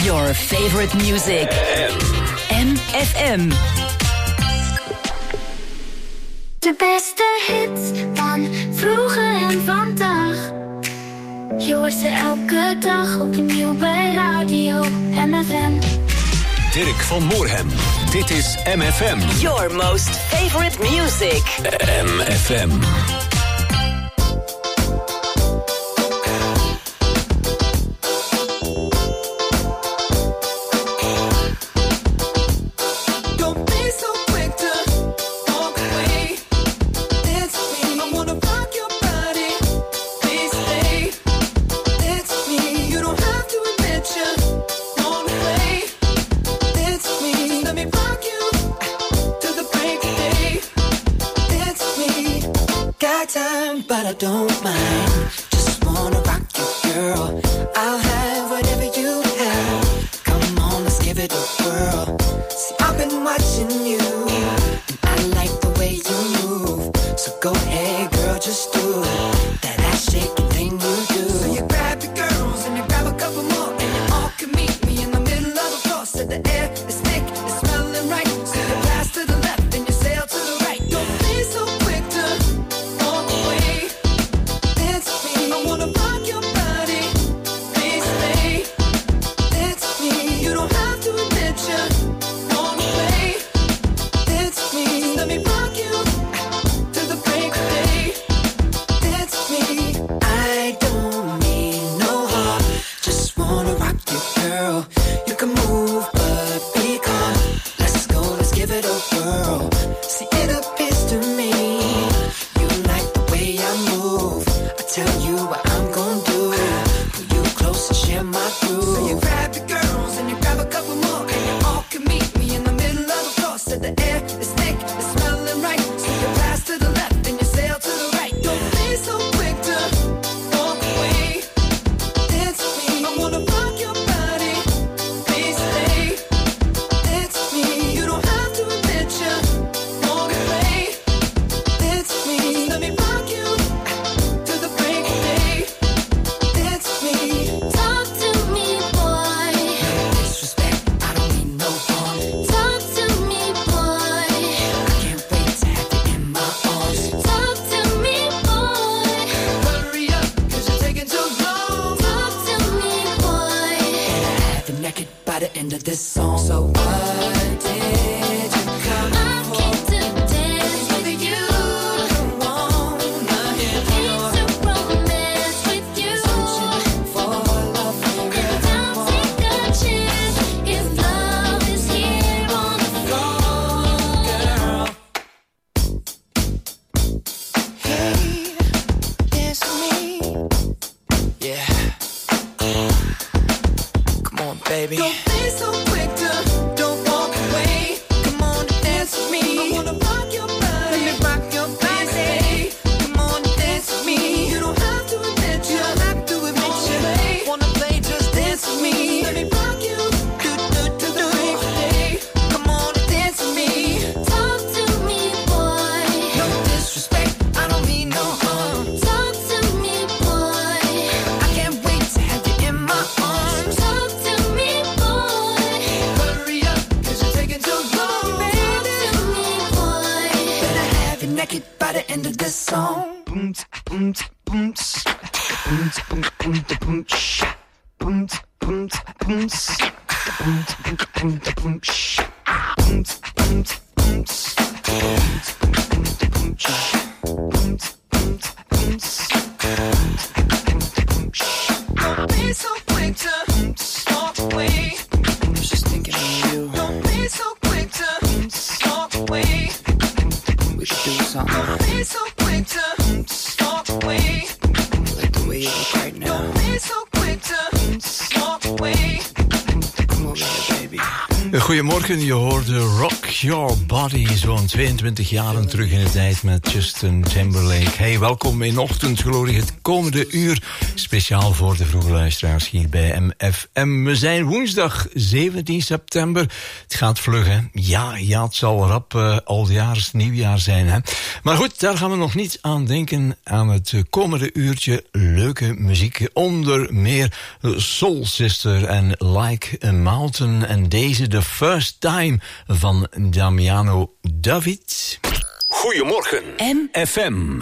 Your favorite music. MFM. De beste hits van vroeger en vandaag. Je hoort ze elke dag opnieuw bij Radio MFM. Dirk van Moorhem. Dit is MFM. Your most favorite music. MFM. But I don't mind. Just wanna rock you, girl. I'll have whatever you have. Come on, let's give it a whirl. See, I've been watching you, and I like the way you move. So go ahead, girl, just do that ass shaking thing you do. So you grab your girls and you grab a couple more, and you all can meet me in the middle of the floor. So the air is thick, it's smelling right. So you pass to the left and you sail to the right. Don't be so quick to walk away. Come over here, baby. Goedemorgen, je hoorde Rock Your Body zo'n 22 jaren terug in de tijd met Justin Timberlake. Hey, welkom in Ochtendglorie, het komende uur. Speciaal voor de vroege luisteraars hier bij MFM. We zijn woensdag 17 september. Het gaat vlug, hè? Ja, het zal rap aljaars nieuwjaar zijn, hè? Maar goed, daar gaan we nog niet aan denken aan het komende uurtje. Leuke muziek, onder meer Soul Sister en Like a Mountain. En deze The First Time van Damiano David. Goedemorgen, MFM.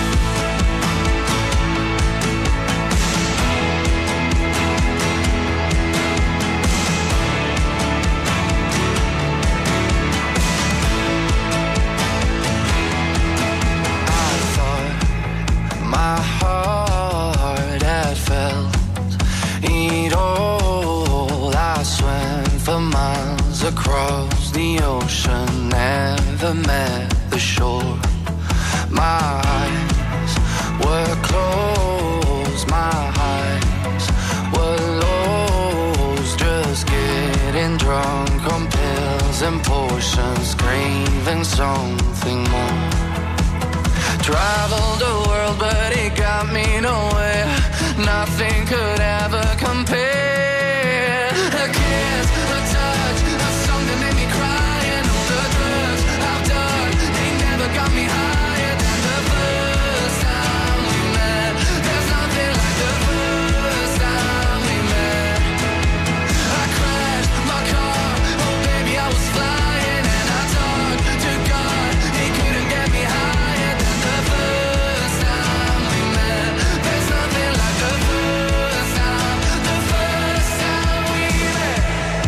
Across the ocean, never met the shore. My eyes were closed, my eyes were lost. Just getting drunk on pills and potions, craving something more. Traveled the world, but it got me nowhere. Nothing could ever compare. A kiss, a touch, a song that made me cry, and all the drugs I've done, they never got me higher than the first time we met. There's nothing like the first time we met. I crashed my car, oh baby I was flying, and I talked to God, he couldn't get me higher than the first time we met. There's nothing like the first time we met.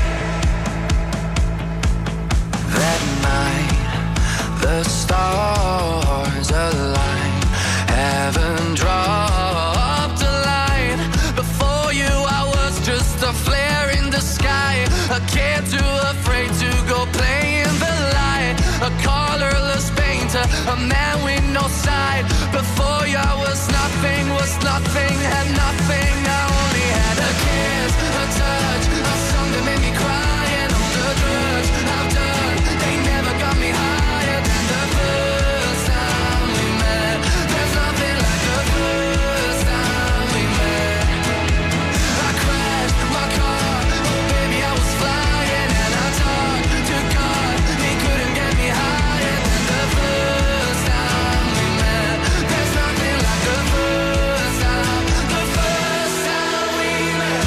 That night, the stars aligned, heaven dropped a line. Before you I was just a flare in the sky, a kid too afraid to go play in the light, a colorless painter, a man with no side. Before you I was nothing, had nothing. I only had a kiss, a touch, a song that made me cry, and all the drugs I've done, they never got me higher than the first time we met. There's nothing like the first time we met. I crashed my car, oh baby I was flying, and I talked to God, he couldn't get me higher than the first time we met. There's nothing like the first time we met.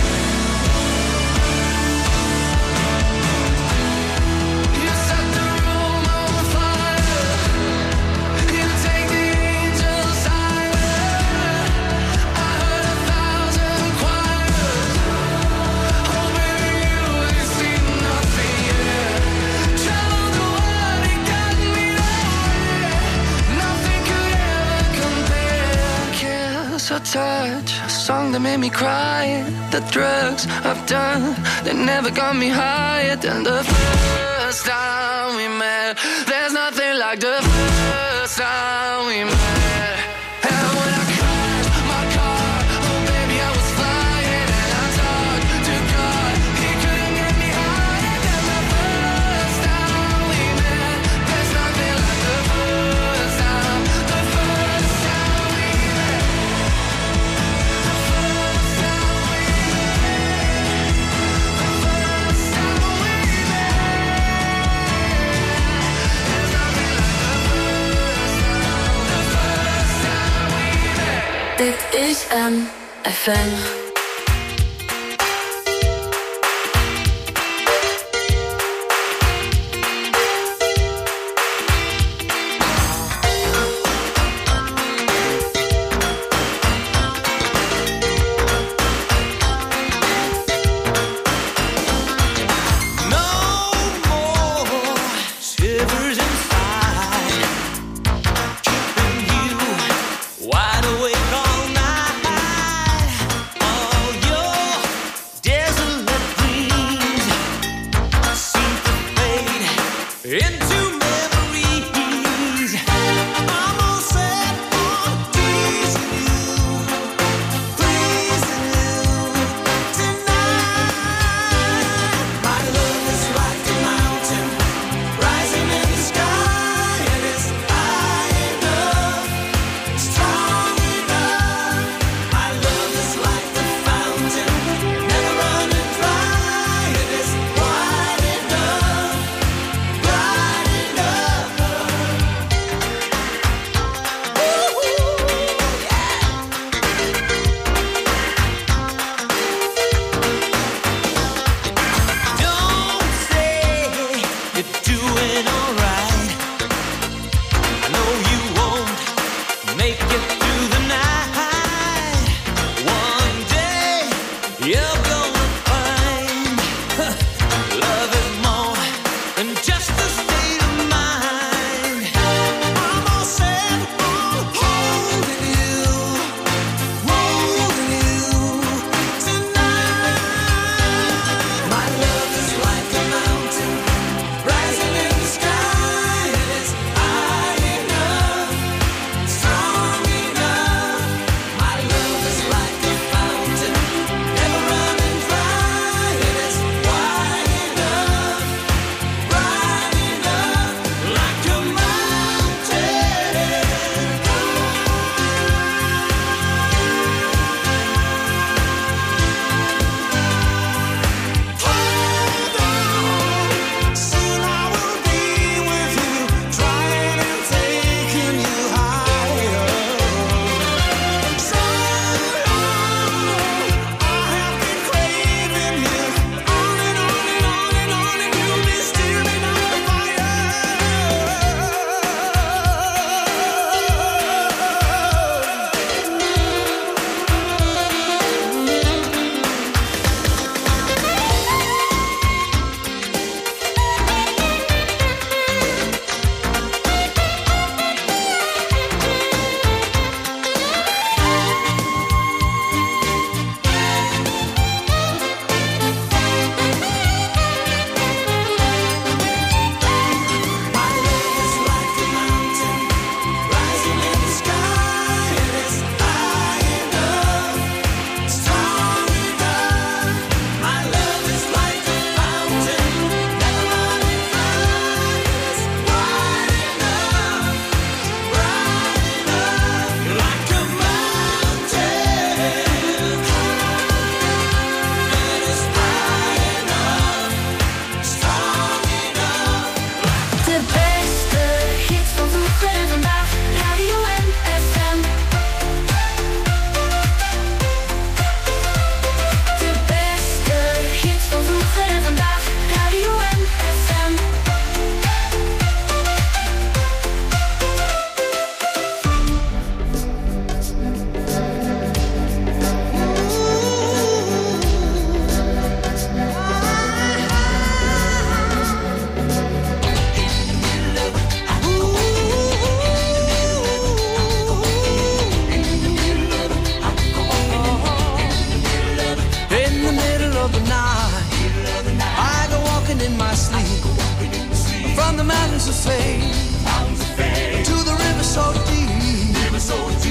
You set the room on fire, you take the angels higher. I heard 1,000 choirs, oh baby you ain't seen nothing yet. Traveled the world, it got me nowhere. Nothing could ever compare. Kiss, a touch, a song that made me cry. The drugs I've done, they never got me higher than the first time we met. There's nothing like the first time we met. And when I crashed my car, oh baby I was flying, and I talked to God, he couldn't get me higher than the first time we met. There's nothing like the first time we met. The first time we met. The first time we met. There's nothing like the first time we met. Dit is MFM. Shivers inside, keeping you wide awake all night.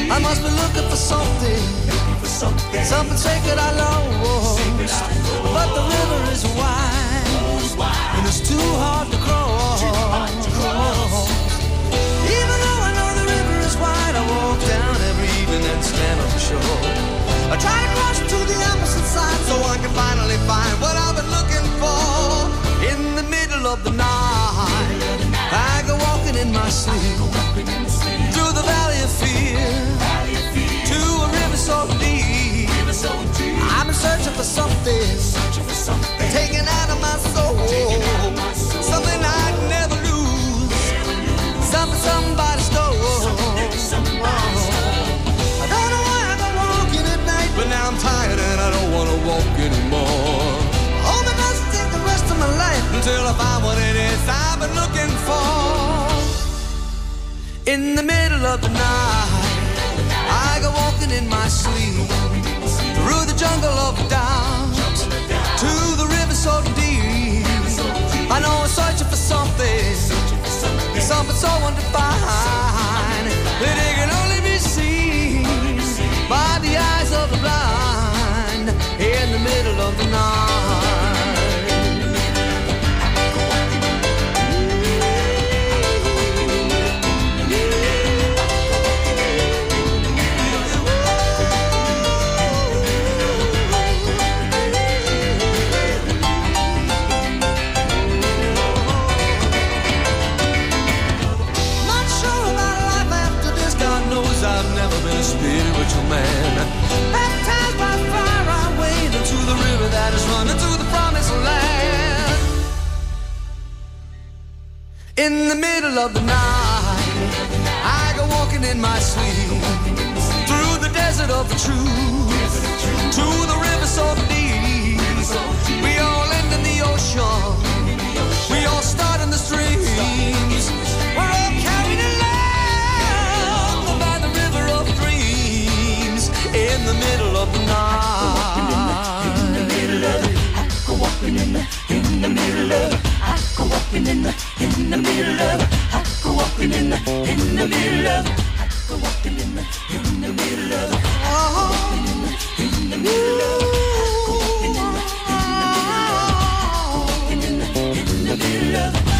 I must be looking for something, something sacred I lost. But the river is wide, and it's too hard to cross. Even though I know the river is wide, I walk down every evening and stand on the shore. I try to cross to the opposite side so I can finally find what I've been looking for. In the middle of the night, I go walking in my sleep through the valley of fear to a river so deep. I've been searching for something taken out of my soul, something I'd never lose, something somebody stole. I don't know why I go walking at night, but now I'm tired and I don't want to walk anymore. Oh, but must take the rest of my life until I find what it is I've been looking for. In the middle of the night, I go walking in my sleep through the jungle of doubt to the river so deep. I know I'm searching for something, something so undefined that it can only be seen by the eyes of the blind. In the middle of the night. Spiritual man, baptized by fire, I wade into the river that is running to the promised land. In the middle of the night, I go walking in my sleep through the desert of the truth to the river so deep. We all end in the ocean, we all start in the streams. We're all carried along by the river of dreams. In the middle of the night. In the middle of it, I go walking in the middle of it. I go walking in the middle of it. I go walking in the middle of it. I go walking in the middle of it. Oh, in the middle of it. I go walking in the middle of it.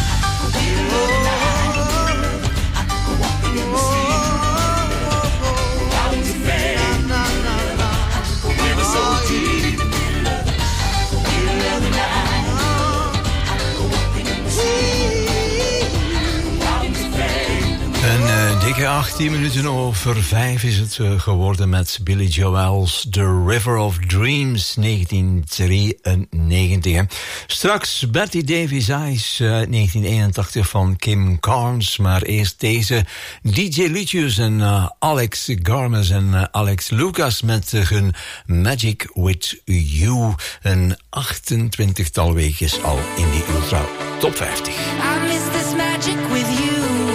Dikke 18 minuten over 5 is het geworden met Billy Joel's The River of Dreams 1993. Straks Betty Davis Eyes 1981 van Kim Carnes. Maar eerst deze DJ Lucius en Alex Garmes en Alex Lucas met hun Magic With You. Een 28-tal weekjes al in die Ultra Top 50. I miss this magic with you.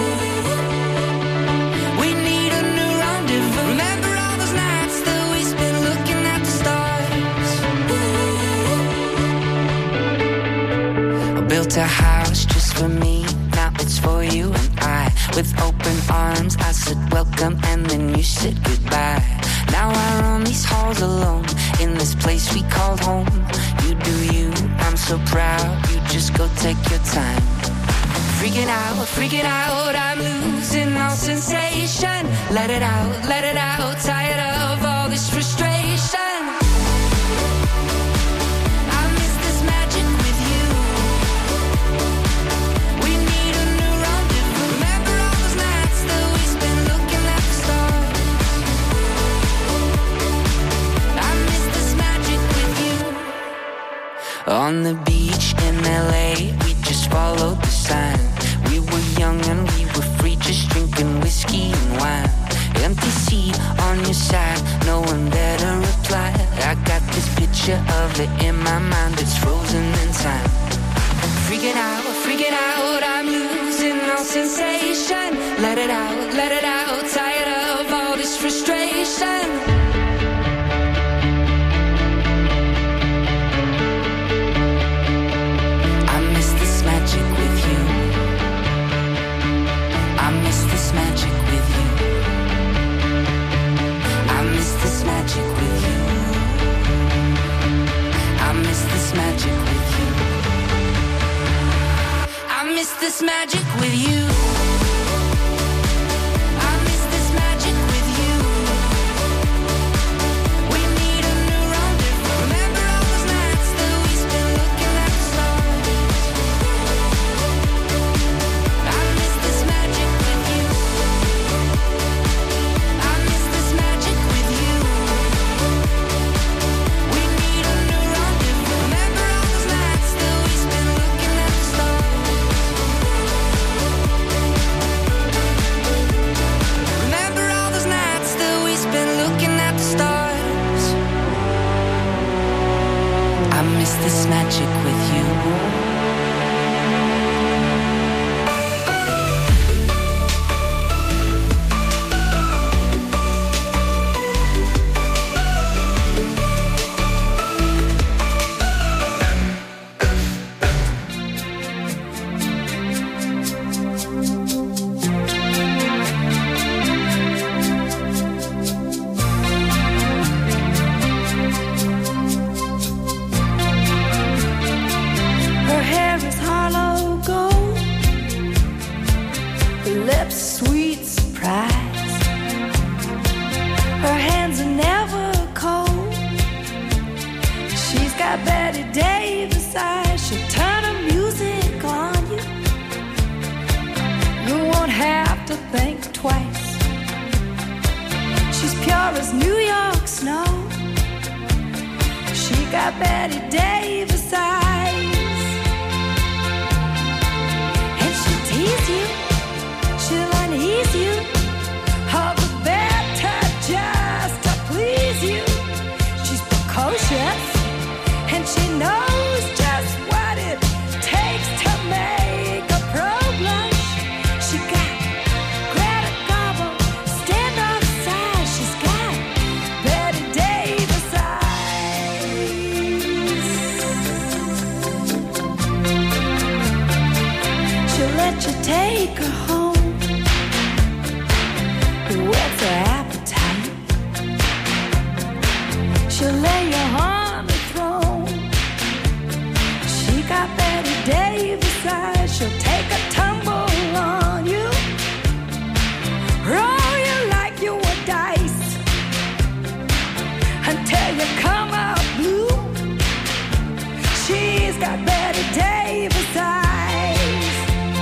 Built a house just for me, now it's for you and I. With open arms, I said welcome and then you said goodbye. Now I roam these halls alone, in this place we called home. You do you, I'm so proud, you just go take your time. Freaking out, I'm losing all sensation. Let it out, tired of all this frustration. On the beach in LA, we just followed the sign. We were young and we were free, just drinking whiskey and wine. Empty seat on your side, no one better reply. I got this picture of it in my mind, it's frozen in time. Freaking out, I'm losing all sensation. Let it out, tired of all this frustration. I this magic with you. I miss this magic with you. We need a new rendezvous. Remember all those nights that we spent looking at the stars. I miss this magic with you. I miss this magic with you. We need a new rendezvous. Remember all those nights that we spent looking at the stars. Remember all those nights that we spent looking at the stars. I miss this magic with you. Her hair is hollow gold, her lips sweet surprise. Her hands are never cold. She's got Betty Davis eyes. She'll turn her music on you. You won't have to think twice. She's pure as New York snow. She got Betty Davis eyes. And she'll tease you, she'll unease you, all the better just to please you. She's precocious, and she knows just what it takes to make a pro blush. She got Greta Garbo, stand off side. She's got Betty Davis eyes. She'll let you take her home. Whet's her appetite? She'll lay you on the throne. She got Betty Davis eyes. She'll take a tumble on you, roll you like you were dice until you come out blue. She's got Betty Davis eyes.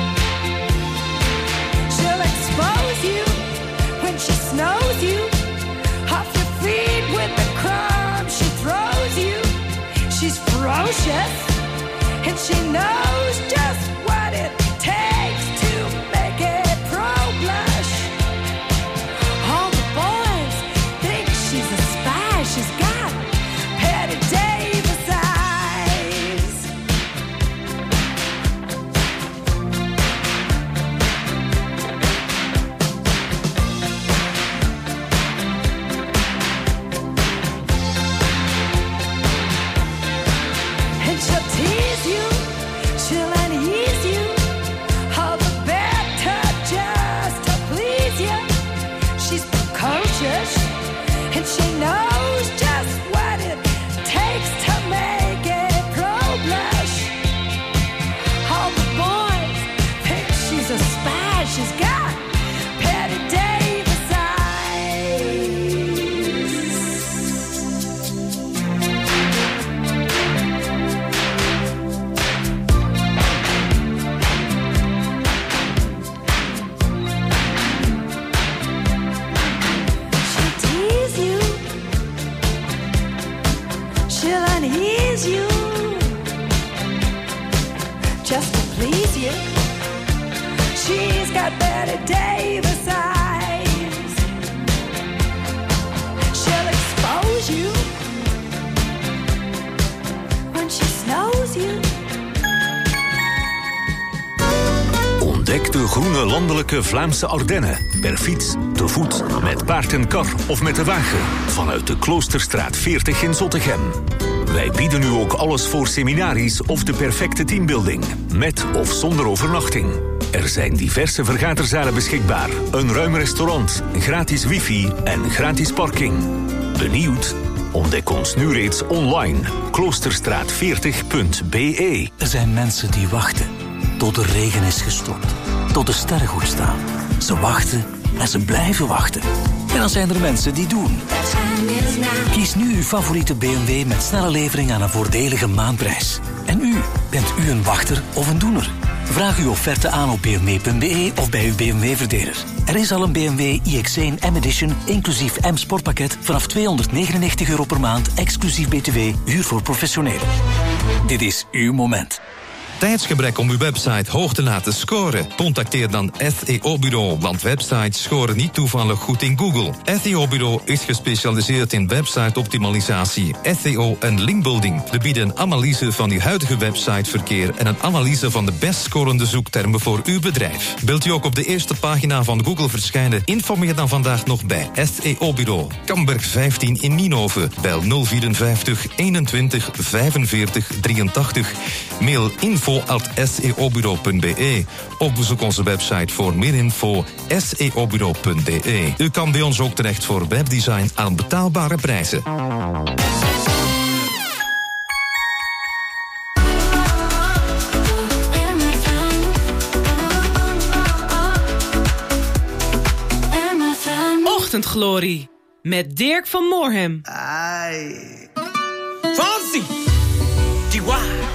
She'll expose you when she snows you off your feet with the crumbs she throws you. She's ferocious, and she knows just what it takes to make it pro blush. All the boys think she's a spy. She's got Betty Davis eyes. And she'll tease you, she'll unease you, all the better just to please you. She's precocious, and she knows just what it takes to make it pro blush. All the boys think she's a spy. She's got Betty Davis eyes. She'll tease you, she'll unease you, just to please you. She's got Betty Davis eyes. She'll expose you when she snows you. Ontdek de groene landelijke Vlaamse Ardennen. Per fiets, te voet, met paard en kar of met de wagen. Vanuit de Kloosterstraat 40 in Zottegem. Wij bieden u ook alles voor seminaries of de perfecte teambuilding. Met of zonder overnachting. Er zijn diverse vergaderzalen beschikbaar. Een ruim restaurant, gratis wifi en gratis parking. Benieuwd? Ontdek ons nu reeds online. Kloosterstraat40.be. Er zijn mensen die wachten. tot de regen is gestopt, tot de sterren goed staan. Ze wachten en ze blijven wachten. En dan zijn er mensen die doen. Kies nu uw favoriete BMW met snelle levering aan een voordelige maandprijs. En u, bent u een wachter of een doener? Vraag uw offerte aan op bmw.be of bij uw BMW-verdeler. Er is al een BMW iX1 M-Edition, inclusief M-Sportpakket, vanaf €299 per maand, exclusief BTW, huur voor professionelen. Dit is uw moment. Tijdsgebrek om uw website hoog te laten scoren? Contacteer dan SEO-bureau, want websites scoren niet toevallig goed in Google. SEO-bureau is gespecialiseerd in website-optimalisatie, SEO en linkbuilding. We bieden een analyse van uw huidige websiteverkeer en een analyse van de best scorende zoektermen voor uw bedrijf. Wilt u ook op de eerste pagina van Google verschijnen? Informeer dan vandaag nog bij SEO-bureau. Kamberg 15 in Nienhoven. Bel 054 21 45 83. Mail info@seobureau.be of bezoek onze website voor meer info seobureau.be. U kan bij ons ook terecht voor webdesign aan betaalbare prijzen. Ochtendglorie met Dirk van Moorhem. Fonzie, Chihuahua.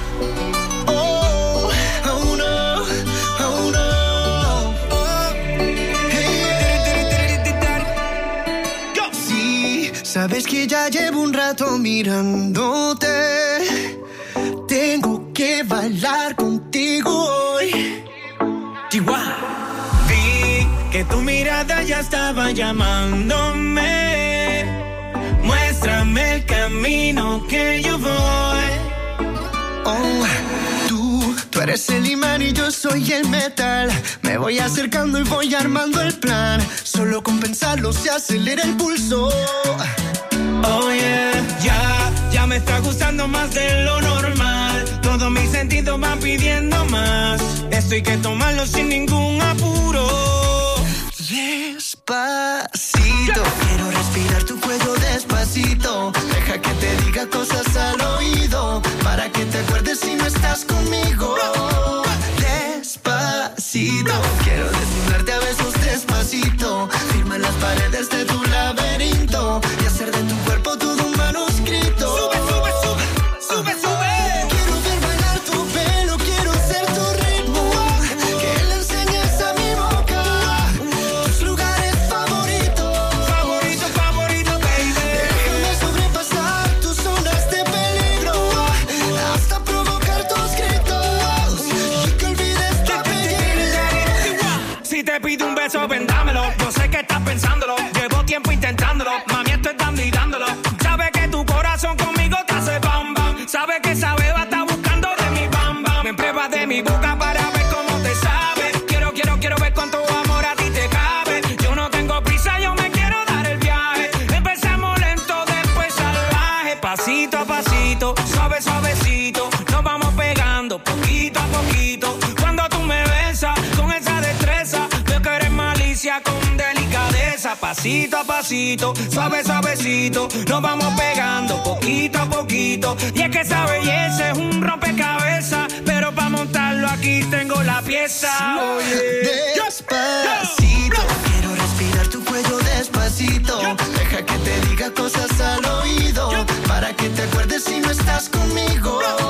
Sabes que ya llevo un rato mirándote. Tengo que bailar contigo hoy. Chihuahua. Vi que tu mirada ya estaba llamándome. Muéstrame el camino que yo voy. Oh, tú eres el imán y yo soy el metal. Me voy acercando y voy armando el plan. Solo con pensarlo se acelera el pulso. Oh yeah, ya me está gustando más de lo normal. Todos mis sentidos van pidiendo más. Esto hay que tomarlo sin ningún apuro. Despacito, quiero respirar tu cuello despacito. Deja que te diga cosas al oído, para que te acuerdes si no estás conmigo. Despacito, quiero desnudarte a besos despacito. Firma las paredes de tu laberinto y hacer de tu cuerpo todo un manuscrito. Sube, sube, sube, sube, sube. Quiero ver bailar tu pelo, quiero ser tu ritmo. Que le enseñes a mi boca tus lugares favoritos. Favorito, favorito, baby. Déjame sobrepasar tus zonas de peligro, hasta provocar tus gritos y que olvides tu apellido. Si te pido un beso, vendámelo. Yo sé que estás pensándolo. Llevo tiempo intentándolo. Mami, esto es dando y dándolo. Sabe que tu corazón conmigo te hace bam bam. Sabe que esa beba está buscando de mi bam bam. Me pruebas de mi boca para ver cómo te sabe. Quiero ver cuánto amor a ti te cabe. Yo no tengo prisa, yo me quiero dar el viaje. Empezamos lento, después salvaje. Pasito a pasito, suave, suavecito. Nos vamos pegando poquito a poquito. Cuando tú me besas con esa destreza, veo que eres malicia con delicadeza. Pasito a pasito, suave, suavecito. Nos vamos pegando poquito a poquito. Y es que esa belleza es un rompecabezas, pero para montarlo aquí tengo la pieza. Oye, despacito, quiero respirar tu cuello despacito. Deja que te diga cosas al oído, para que te acuerdes si no estás conmigo.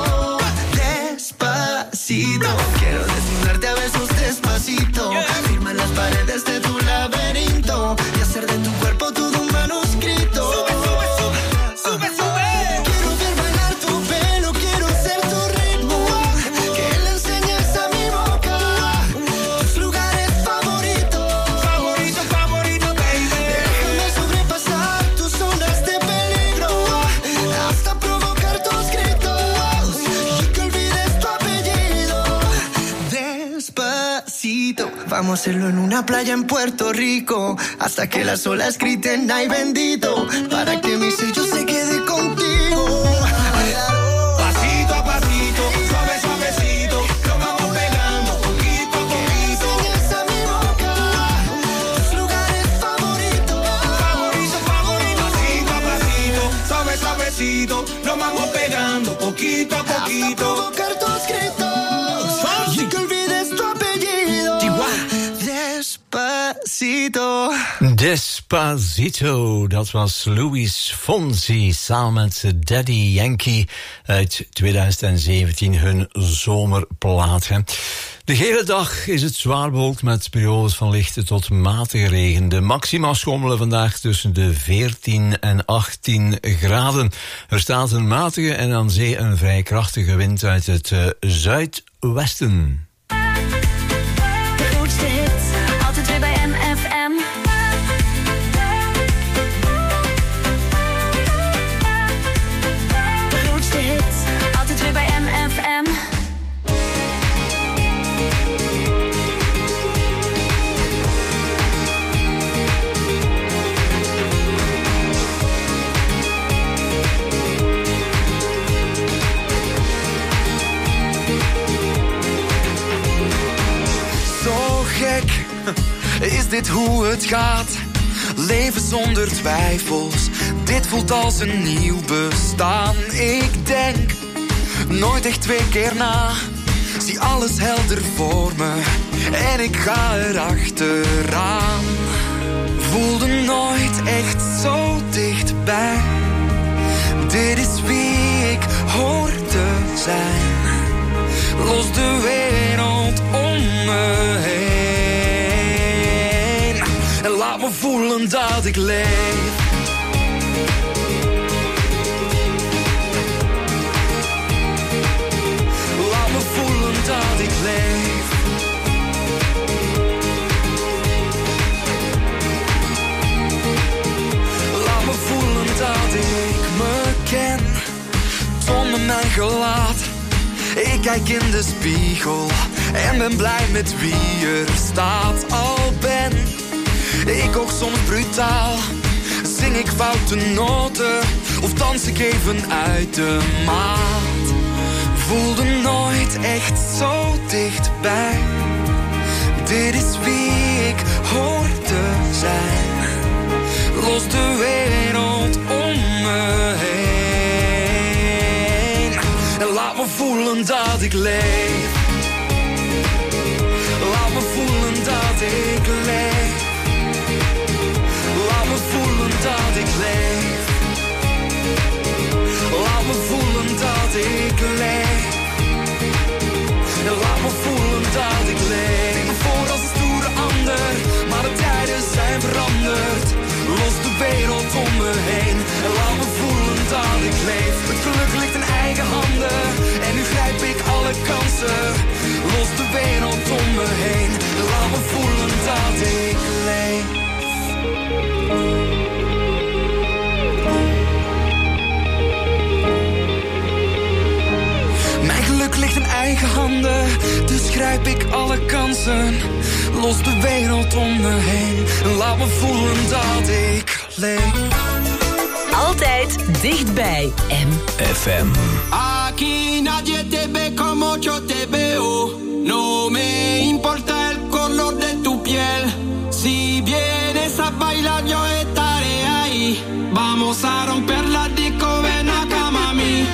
Despacito, quiero desnudarte a besos despacito. Firma las paredes de tu laberinto y hacer de tu cuerpo todo un manuscrito. Sube, sube, sube, sube, sube. Quiero ver bailar tu pelo, quiero ser tu ritmo. Que le enseñes a mi boca tus lugares favoritos. Favorito, favorito, baby. Déjame sobrepasar tus zonas de peligro, hasta provocar tus gritos y que olvides tu apellido. Despacito, vamos a hacerlo en una playa en Puerto Rico, hasta que las olas griten ay bendito, para que mi sello se quede contigo. Pasito a pasito, suave, suavecito. Nos vamos pegando poquito a poquito. Enseñas a mi boca tus lugares favoritos. Favorito, favorito. Pasito a pasito, suave, suavecito. Nos vamos pegando poquito a poquito. Hasta provocar tus gritos y que olvides Despacito. Despacito, dat was Luis Fonsi samen met Daddy Yankee uit 2017, hun zomerplaat. Hè. De hele dag is het zwaar bewolkt met periodes van lichte tot matige regen. De maxima schommelen vandaag tussen de 14 en 18 graden. Er staat een matige en aan zee een vrij krachtige wind uit het zuidwesten. De grootste hits, altijd weer bij MFM. De grootste hits, altijd weer bij MFM. Is dit hoe het gaat? Leven zonder twijfels. Dit voelt als een nieuw bestaan. Ik denk nooit echt 2 keer na. Zie alles helder voor me en ik ga erachteraan. Voelde nooit echt zo dichtbij. Dit is wie ik hoor te zijn. Los de wereld om me heen. En laat me voelen dat ik leef. Laat me voelen dat ik leef. Laat me voelen dat ik me ken. Toon me mijn gelaat. Ik kijk in de spiegel en ben blij met wie er staat. Al ben ik ook soms brutaal, zing ik foute noten of dans ik even uit de maat. Voelde nooit echt zo dichtbij. Dit is wie ik hoor te zijn. Los de wereld om me heen. En laat me voelen dat ik leef. Laat me voelen dat ik leef. Laat me voelen dat ik leef. Laat me voelen dat ik leef. Laat me voelen dat ik leef. Ik ben voor als een stoere ander, maar de tijden zijn veranderd. Los de wereld om me heen. En laat me voelen dat ik leef. Het geluk ligt in eigen handen. En nu grijp ik alle kansen. Los de wereld om me heen. En laat me voelen dat ik leef. Mijn geluk ligt in eigen handen, dus grijp ik alle kansen. Los de wereld om me heen en laat me voelen dat ik leef. Altijd dichtbij MFM. Aquí nadie te ve como yo te veo. No me importa el color de tu piel. Si vienes a bailar yo estaré ahí. Vamos a romper la disco, ven acá mami.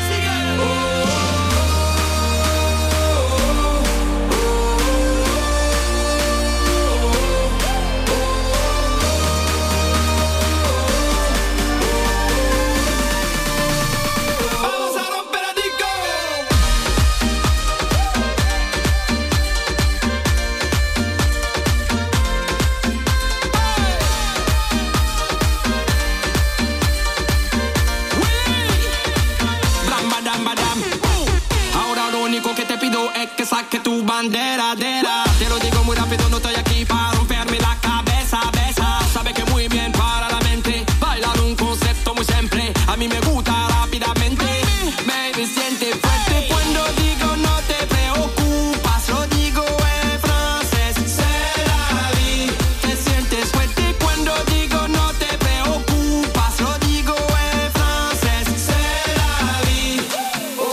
Que saque tu bandera, dera. Te lo digo muy rápido, no estoy aquí para romperme la cabeza, besa. Sabe que muy bien para la mente. Bailar un concepto muy simple. A mí me gusta rápidamente. Baby, siente fuerte cuando digo no te preocupas. Lo digo en francés, c'est la vie. Te sientes fuerte cuando digo no te preocupas. Lo digo en francés, c'est la vie. Oh, oh,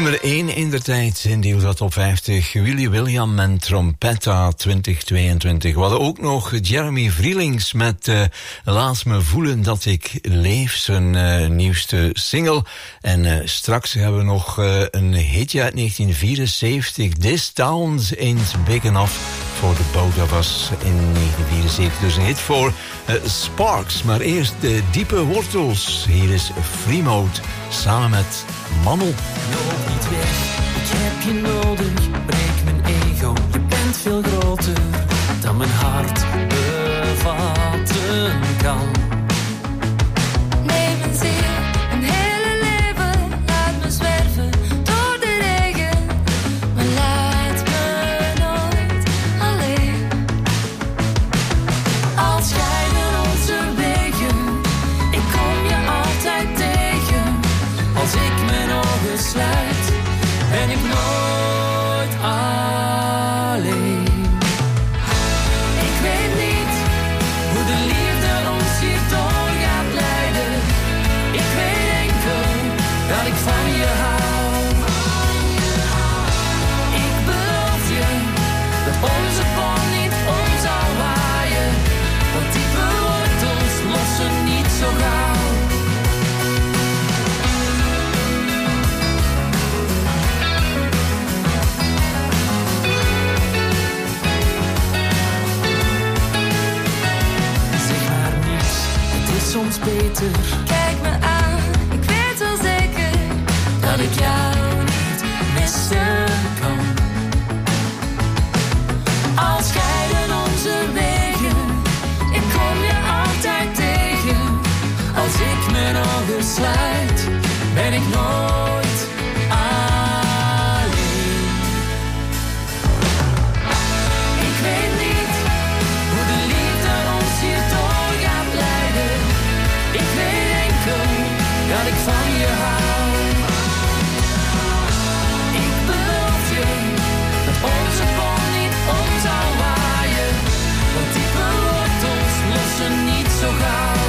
Nummer 1 in de tijd in de USA Top 50. Willy William en Trompetta 2022. We hadden ook nog Jeremy Vrielings met Laat me voelen dat ik leef, zijn nieuwste single. En straks hebben we nog een hitje uit 1974. This Town Ain't Big Enough for the Both of Us in 1974. Dus een hit voor Sparks. Maar eerst de diepe wortels. Hier is Free Mode samen met Mammel. Loop niet weg, ik heb je nodig. Breek mijn ego, je bent veel groter dan mijn hart bevatten kan. Neem een ziel, een hele leven. Laat me zwerven door de regen. Maar laat me nooit alleen. Al scheiden onze wegen, ik kom je altijd tegen. Als ik mijn ogen sluit, ben ik nooit alleen. Ik weet niet hoe de liefde ons hierdoor gaat leiden. Ik weet enkel dat ik van je hou. Ik beloof je dat onze bom niet om zal waaien. Want diepe wortels lossen niet zo gauw. Soms beter. Kijk me aan, ik weet wel zeker dat ik jou niet missen kan. Al scheiden onze wegen, ik kom je altijd tegen. Als ik mijn ogen sluit, ben ik nooit alleen. Ik weet niet hoe de liefde ons hierdoor gaat leiden. Ik weet enkel dat ik van je hou. Ik beloof je dat onze bom niet om zal waaien. Want diepe wortels lossen niet zo gauw.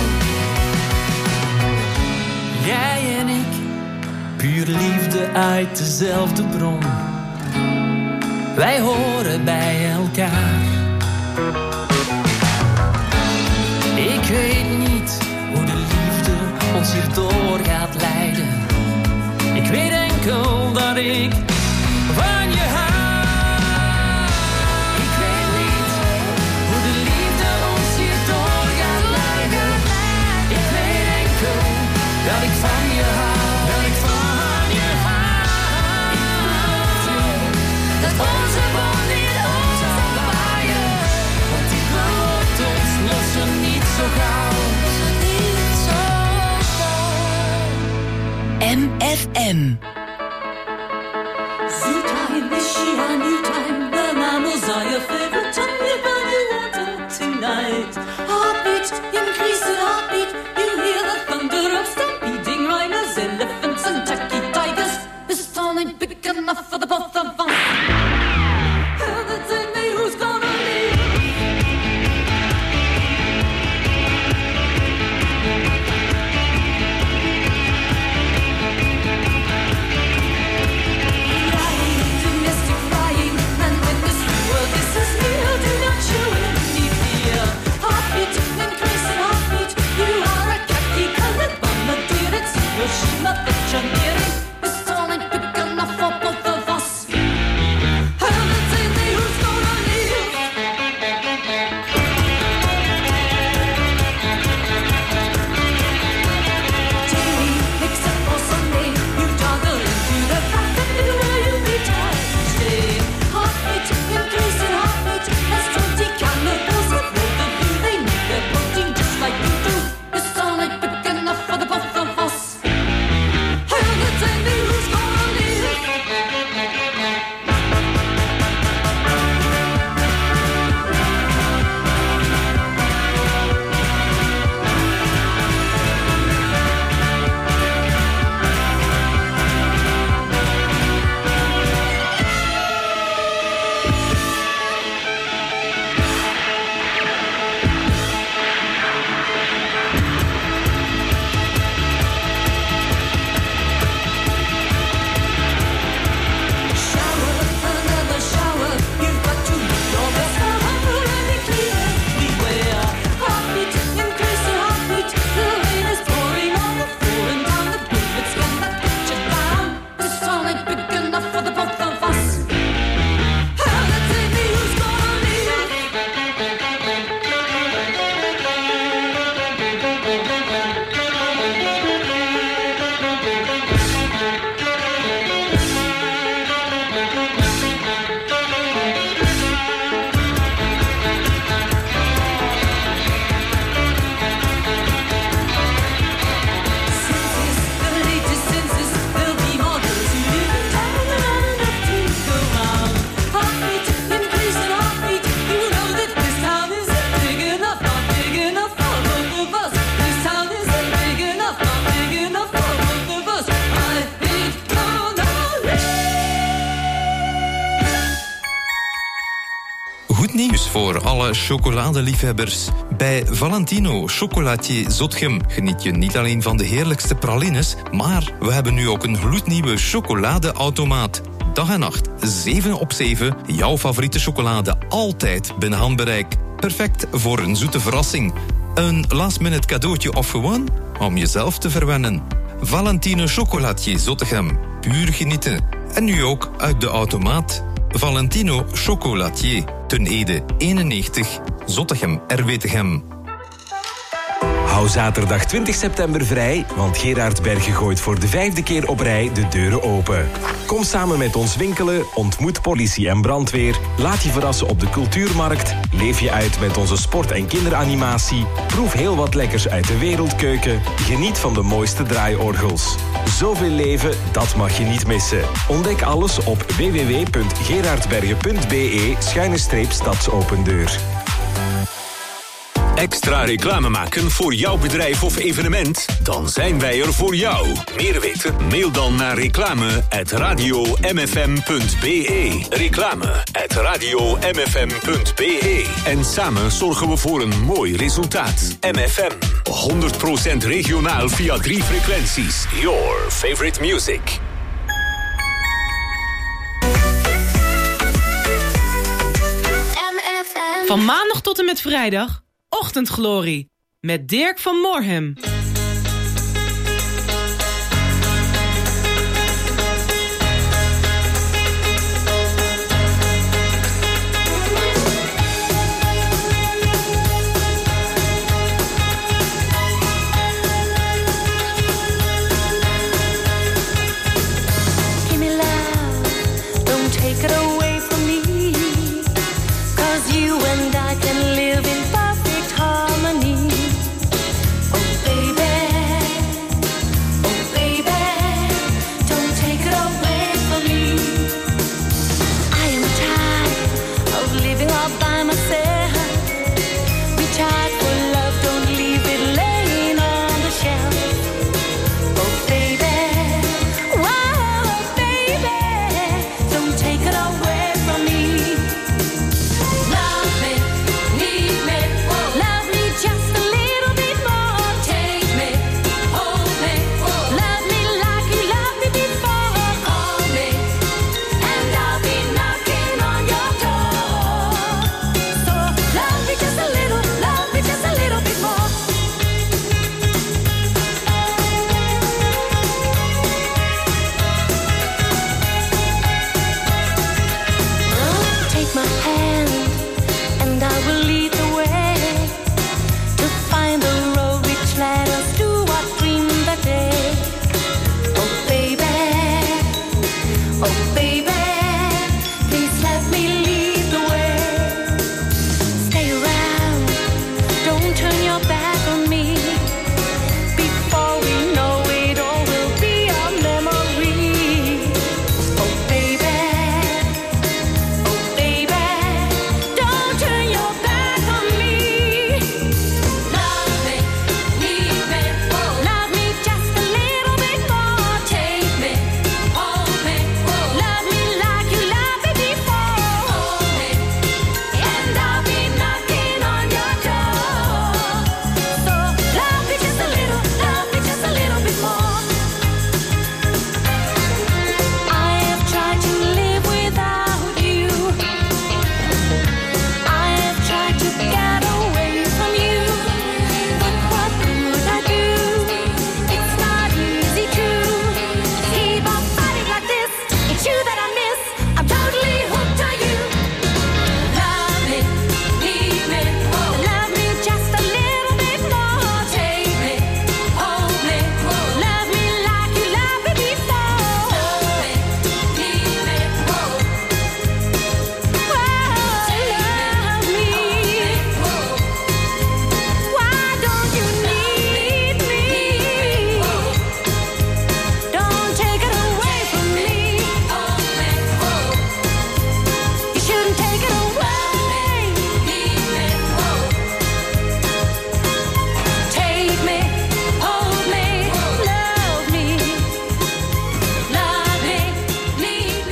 Jij en ik, puur liefde uit dezelfde bron. Wij horen bij elkaar. Ik weet niet hoe de liefde ons hierdoor gaat leiden. Ik weet enkel dat ik van je hou. Ik weet niet hoe de liefde ons hierdoor gaat leiden. Ik weet enkel dat ik van je hou. Dat ik van je hou. Ik beloof je dat onze bom niet om zal waaien. Want die wortels lossen niet zo gauw. MFM. Zoo-time, is she a new time? The mammals are your favorite. Tell me about your water tonight. Heartbeat, increase the heartbeat. You hear the thunder of stampeding rhinos, elephants and tacky tigers. This town ain't big enough for the both of us. Tell me who's gonna lead. This is nieuws voor alle chocoladeliefhebbers. Bij Valentino Chocolatier Zotgem geniet je niet alleen van de heerlijkste pralines, maar we hebben nu ook een gloednieuwe chocoladeautomaat. Dag en nacht, 7 op 7, jouw favoriete chocolade altijd binnen handbereik. Perfect voor een zoete verrassing. Een last-minute cadeautje of gewoon om jezelf te verwennen. Valentino Chocolatier Zottegem. Puur genieten. En nu ook uit de automaat. Valentino Chocolatier. Ten Ede 91. Zottegem RWTGem. Hou zaterdag 20 september vrij, want Gerard Bergen gooit voor de 5e keer op rij de deuren open. Kom samen met ons winkelen, ontmoet politie en brandweer, laat je verrassen op de cultuurmarkt, leef je uit met onze sport- en kinderanimatie, proef heel wat lekkers uit de wereldkeuken, geniet van de mooiste draaiorgels. Zoveel leven, dat mag je niet missen. Ontdek alles op www.gerardbergen.be/stadsopendeur. Extra reclame maken voor jouw bedrijf of evenement? Dan zijn wij er voor jou. Meer weten? Mail dan naar reclame@radiomfm.be. Reclame@radiomfm.be. En samen zorgen we voor een mooi resultaat. MFM. 100% regionaal via 3 frequenties. Your favorite music. Van maandag tot en met vrijdag, Ochtendglorie, met Dirk van Moorhem. Give me love, don't take it away from me, 'cause you and I can live in perfect harmony. Oh baby,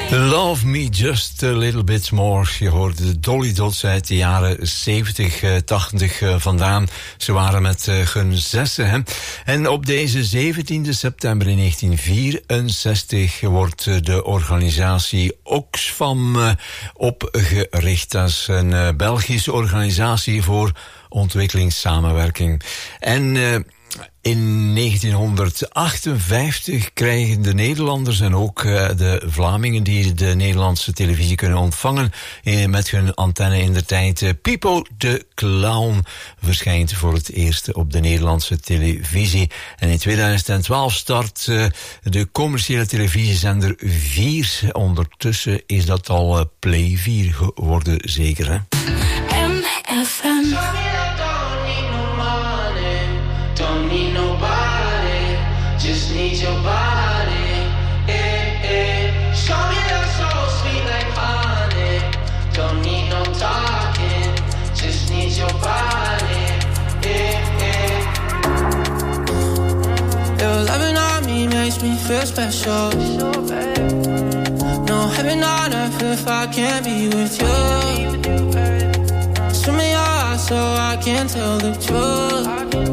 Love Me Just a Little Bit More. Je hoorde de Dolly Dots uit de jaren 70, 80 vandaan. Ze waren met hun zessen. Hè? En op deze 17 september in 1964 wordt de organisatie Oxfam opgericht. Dat is een Belgische organisatie voor ontwikkelingssamenwerking. En in 1958 krijgen de Nederlanders en ook de Vlamingen die de Nederlandse televisie kunnen ontvangen met hun antenne in de tijd. Pipo de Clown verschijnt voor het eerst op de Nederlandse televisie. En in 2012 start de commerciële televisiezender 4. Ondertussen is dat al Play 4 geworden, zeker hè? MFM. Don't need nobody, just need your body. Show me love so sweet like honey. Don't need no talking, just need your body. Your loving on me makes me feel special. No heaven on earth if I can't be with you. Show me your eyes so I can tell the truth.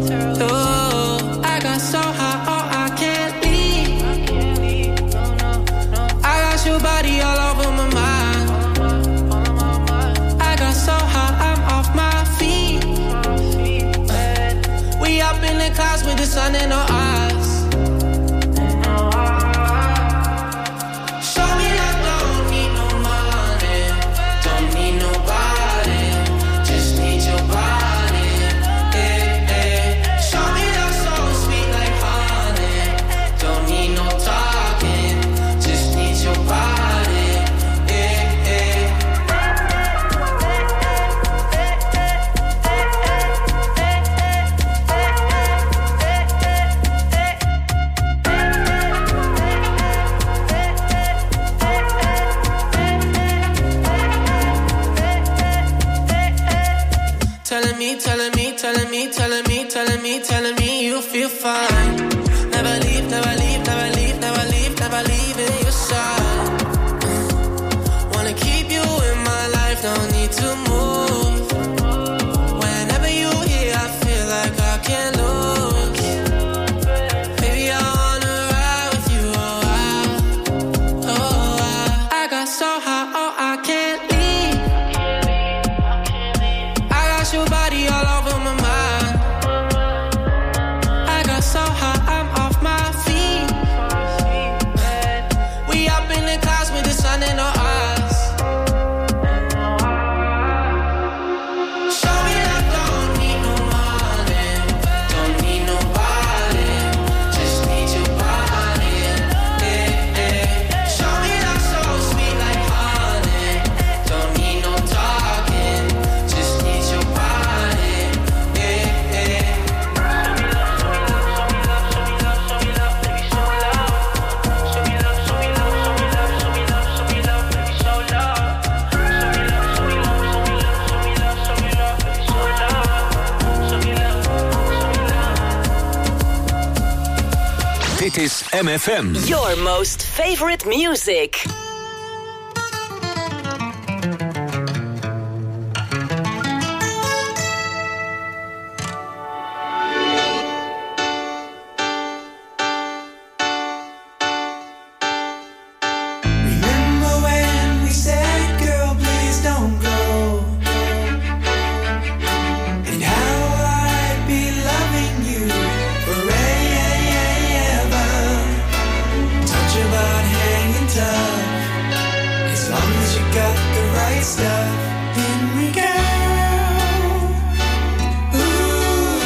I got so high, oh, I can't leave. I got your body all over my mind. I got so high, I'm off my feet. We up in the clouds with the sun in our eyes. Show me that don't need no money, don't need nobody, just need your body. Telling me you feel fine. Never leave, never leave, never leave, never leave, never leave in your side. Wanna keep you in my life, don't need to move. Whenever you're here, I feel like I can't lose. Baby, I wanna ride with you, I got so high, oh, I can't leave. I got your body all over my mind. So high, I'm off my feet. We up in the clouds with the sun in our eyes. Show me that don't need no money, don't need nobody, just need your body. Show me that so sweet like honey, don't need no talking, just need your body. Dit is MFM. Your most favorite music. Remember when we said, girl, please don't go, and how I'd be loving you forever. Touch about hanging tough, as long as you got the right stuff. Then we go. Ooh,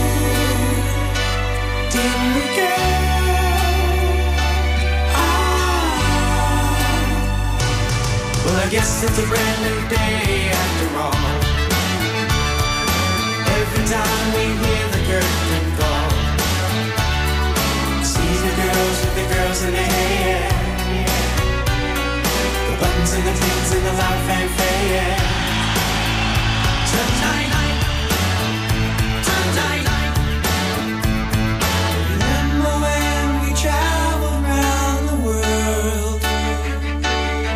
didn't we go? Well, I guess it's a brand new day after all. Every time we hear the curtain call, see the girls with the girls in their hair, the buttons and the things and the loud fanfare. Tonight, remember when we traveled around the world?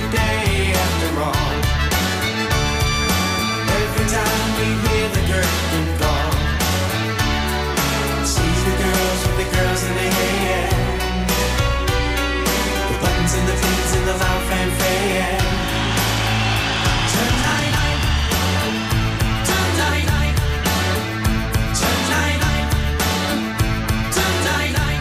day after all. Every time we hear the curtain call, sees the girls with the girls in their hand, the buttons and the pins and the loud fanfare. Tonight, tonight, tonight, tonight.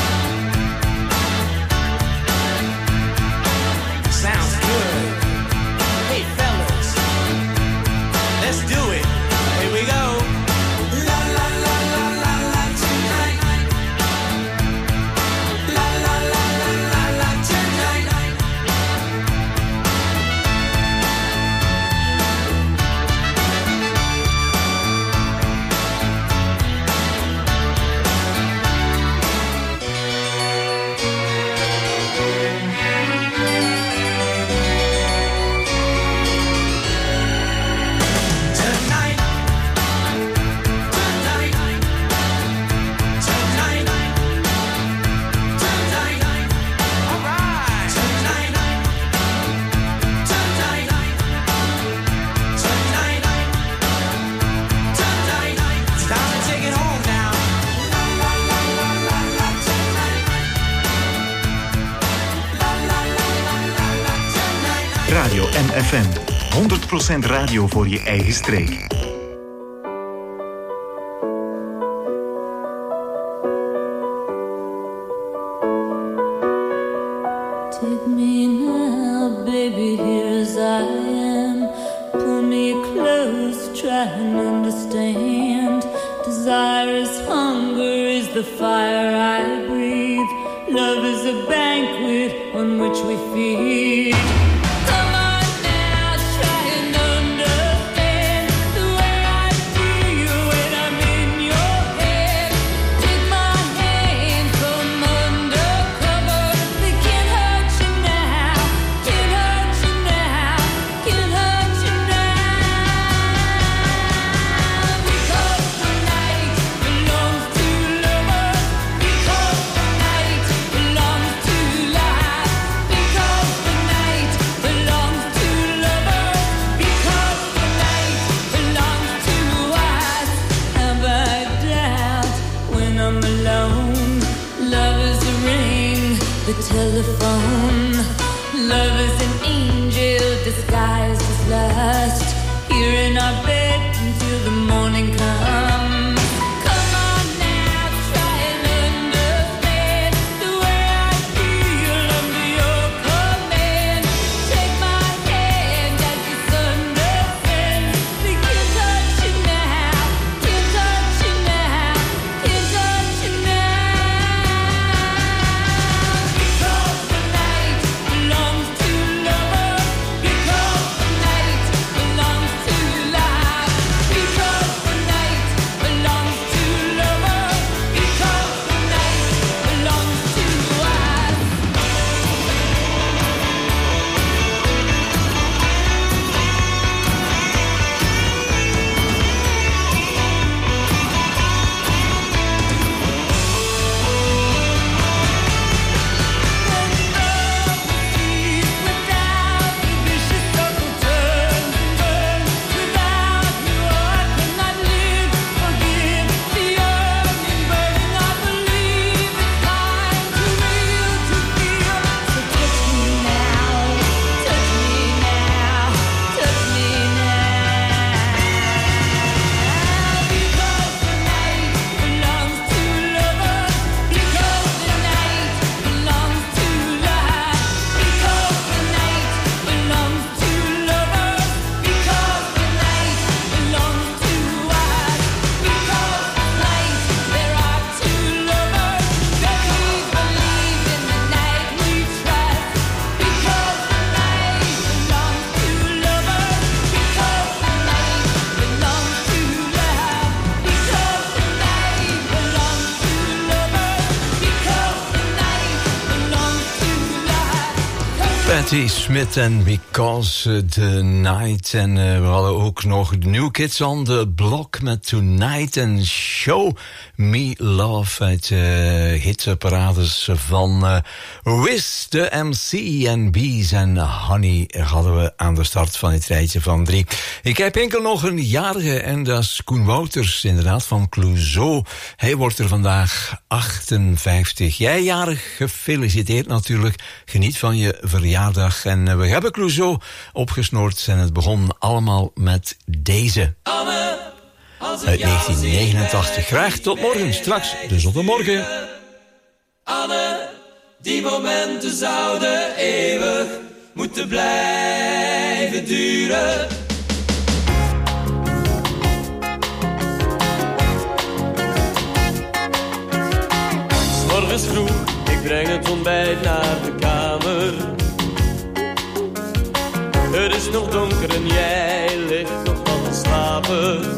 Sounds good. Hey fellas, let's do it. Here we go. La la la la la la tonight. La la la la la la tonight. Tonight, tonight, tonight, tonight, all right. Tonight, tonight, tonight, it's time to take it home now. La la la la la la tonight. La la la la la la tonight. Radio NFM. 100% radio voor je eigen streek. Take me now, baby, here as I am. Pull me close, try and understand. Desire is hunger, is the fire I breathe. Love is a banquet on which we feed. Come on now, try and understand the way I feel when I'm in your head. Take my hand from undercover. They can't hurt you now, can't hurt you now, can't hurt you now. Because the night belongs to lovers. Because the night belongs to life. Because the night belongs to lovers. Because the night belongs to us. Have I doubt when I'm alone? Love is a ring, the telephone. Love is an angel disguised as lust. Here in our bed until the morning comes. Come on now, try and understand the way I feel under your command. Take my hand as the sun descends. They can't touch you now, can't touch you now, can't touch you now. Because the night belongs to lovers. Because the night belongs to life. Patti Smith en Because the Night. En we hadden ook nog de New Kids on the Block met Tonight en Show Me Love uit hitparades van Wiz, de MC en Bees en Honey hadden we aan de start van het rijtje van 3. Ik heb enkel nog een jarige en dat is Koen Wouters, inderdaad van Clouseau. Hij wordt er vandaag 58. Jij jarig, gefeliciteerd natuurlijk. Geniet van je verjaardag. En we hebben Clouseau opgesnoord en het begon allemaal met deze. Anne, uit 1989. Graag tot morgen, straks de Zottermorgen. Anne, die momenten zouden eeuwig moeten blijven duren. 'S morgens vroeg, ik breng het ontbijt naar de kamer. Het is nog donker en jij ligt nog van te slapen.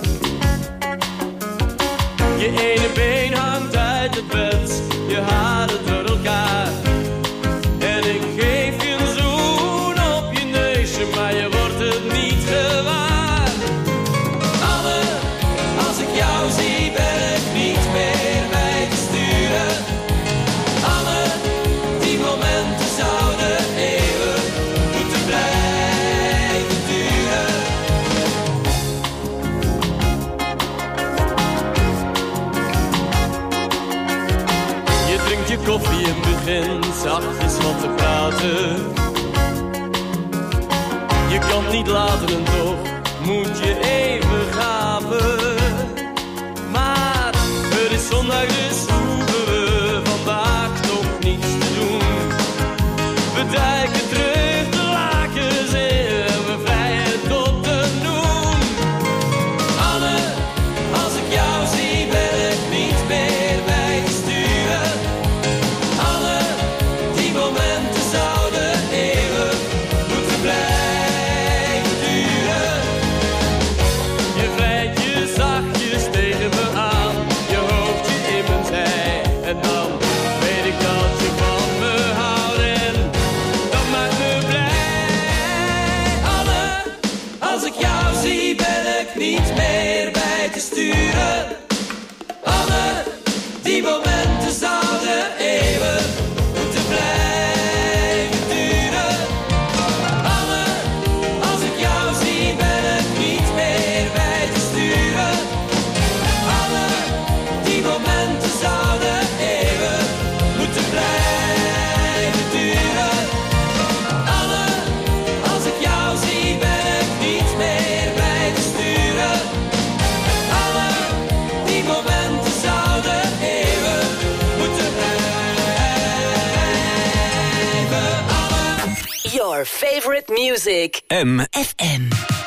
Je ene been hangt uit het bed, je haren door elkaar. En ik geef je een zoen op je neusje, maar je wordt het niet gewaar. Anne, als ik jou zie ben ik niet meer bij te sturen. Anne, die momenten zouden eeuwig moeten blijven duren. Je drinkt je koffie en begint zachtjes wat te praten. Je kan het niet laten en toch moet je even gapen. Maar het is zondag dus hoeven we vandaag toch niets te doen. We duiken terug de lakens in en we vrijen tot de noem. Anne, als ik jou zie ben ik niet meer bij te sturen. Anne, die momenten zouden eeuwig moeten blijven duren. Je vrijt je zachtjes tegen me aan, je hoofd je in mijn zij. En dan weet ik dat je van me houdt en dat maakt me blij. Anne, als ik jou zie ben ik niet meer bij te sturen. Anne, die momenten zouden eeuwig moeten blijven duren. Anne, als ik jou zie ben ik niet meer bij te sturen. Anne, die momenten zouden eeuwig moeten blijven duren. Anne, als ik jou zie ben ik niet meer bij te sturen. Anne, die momenten zouden eeuwig moeten blijven. Anne. Your favorite music. MFM.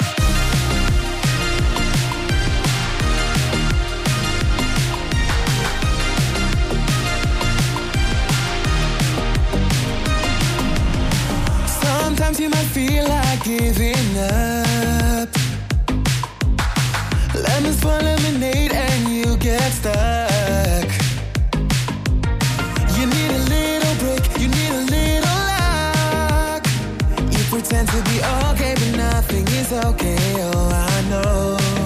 Sometimes you might feel like giving up. Lemons for lemonade and you get stuck. You need a little break, you need a little luck. You pretend to be okay, but nothing is okay, oh I know.